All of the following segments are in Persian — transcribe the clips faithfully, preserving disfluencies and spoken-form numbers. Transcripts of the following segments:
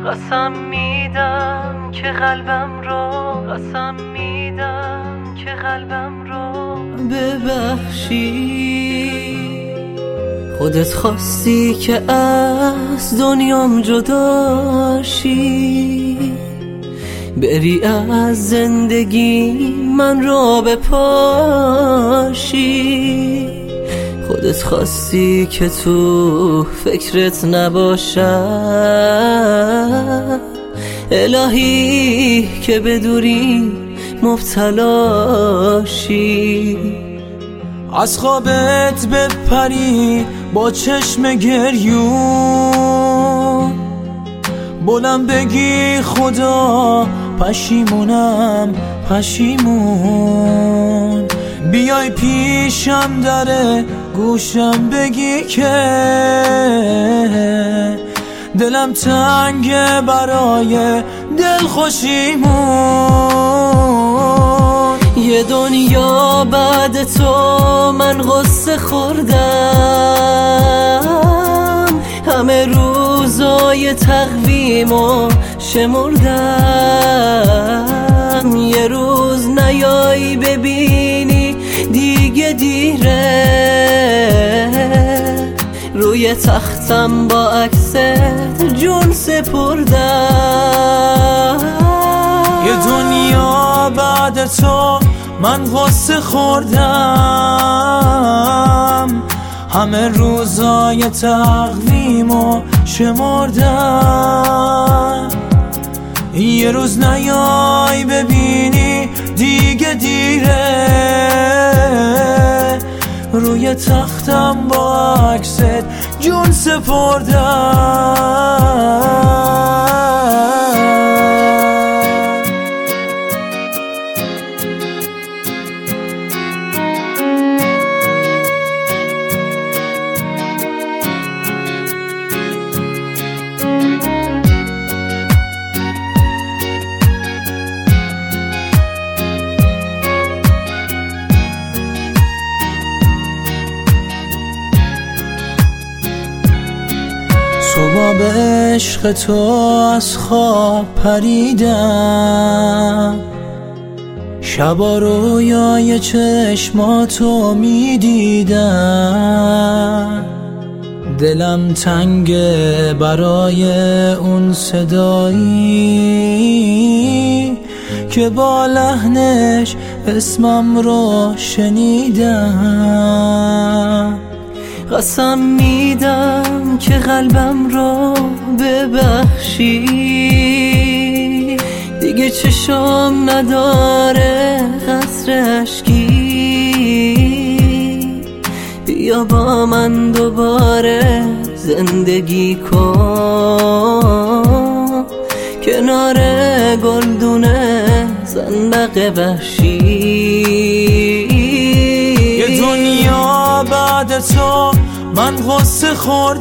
قسم میدم که قلبم رو قسم میدم که قلبم رو ببخشی. خودت خواستی که از دنیام جداشی، بری از زندگی من را بپاشی. خودت خواستی که تو فکرت نباشم، الهی که به دوری مبتلاشی. از خوابت بپری با چشم گریون، بلند بگی خدا پشیمونم پشیمون. بیای پیشم در گوشم بگی که دلم تنگه برای دل خوشیمون. یه دنیا بعد تو من غصه خوردم، همه روزای تقویمو شمردم. یه روز نیایی ببینی دیگه دیره، روی تختم با عکست جون سپردم. یه دنیا بعد تو من غصه خوردم، همه روزای تقویمو شمردم. یه روز نیای ببینی دیگه دیره، روی تختم با عکست جون سپردم. صبح به عشق تو از خواب پریدم، شبا رویای چشماتو میدیدم. دلم تنگه برای اون صدایی که با لحنش اسمم رو شنیدم. قسم میدم که قلبم رو ببخشی، دیگه چشام نداره قطره اشکی. بیا با من دوباره زندگی کن، کنار گلدونه زندق وحشی. یه دنیا بعد تو من غصه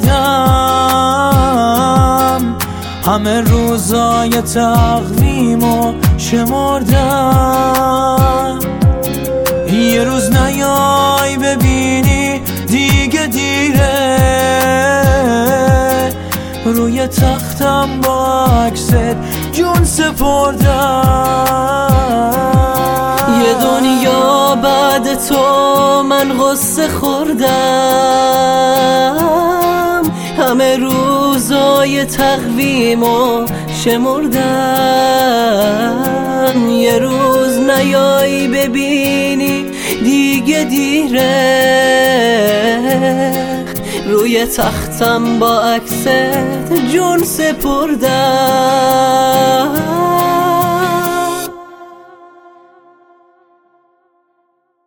خوردم، همه روزای تقویمو شمردم. یه روز نیای ببینی دیگه دیره، روی تختم با عکست جون سپردم. یه دنیا بعد تو من غصه خوردم، همه روزای تقویمو شمردم. یه روز نیایی ببینی دیگه دیره، روی تختم با عکست جون سپردم.